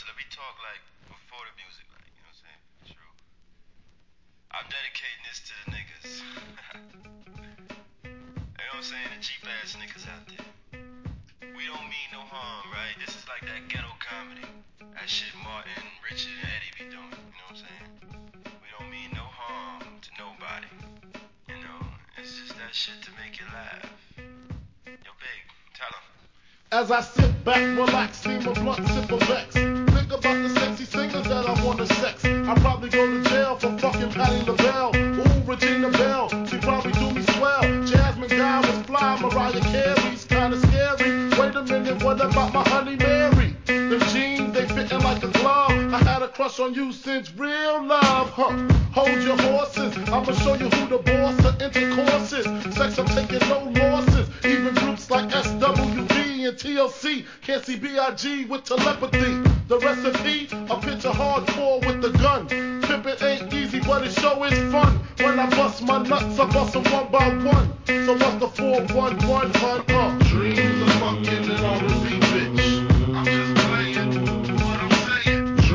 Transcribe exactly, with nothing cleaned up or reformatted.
let me talk like before the music, like, you know what I'm saying? True. I'm dedicating this to the niggas. You know what I'm saying? The cheap ass niggas out there. We don't mean no harm, right? This is like that ghetto comedy. That shit Martin, Richard, and Eddie be doing. You know what I'm saying? We don't mean no harm to nobody. You know, it's just that shit to make you laugh. Yo, Big, tell him. As I sit back, relax, steam a blunt, sip a Vex. Think about the sexy singers that I wanna sex. I probably go to jail for fucking Patti LaBelle. Ooh, Regina Belle, she probably do me swell. Jasmine Guy was fly, Mariah Carey's kinda scary. Wait a minute, what about my honey Mary? Them jeans, they fitting like a glove. I had a crush on you since real love, huh? Hold your horses, I'ma show you who the boss of intercourse is. Sex, I'm taking no losses. Even groups like S W B and T L C can't see B I G with telepathy. The recipe, a picture hardcore with the gun. Pimpin' ain't easy, but it sure is fun. When I bust my nuts, I bust them one by one. So bust the four one one, hun, uh.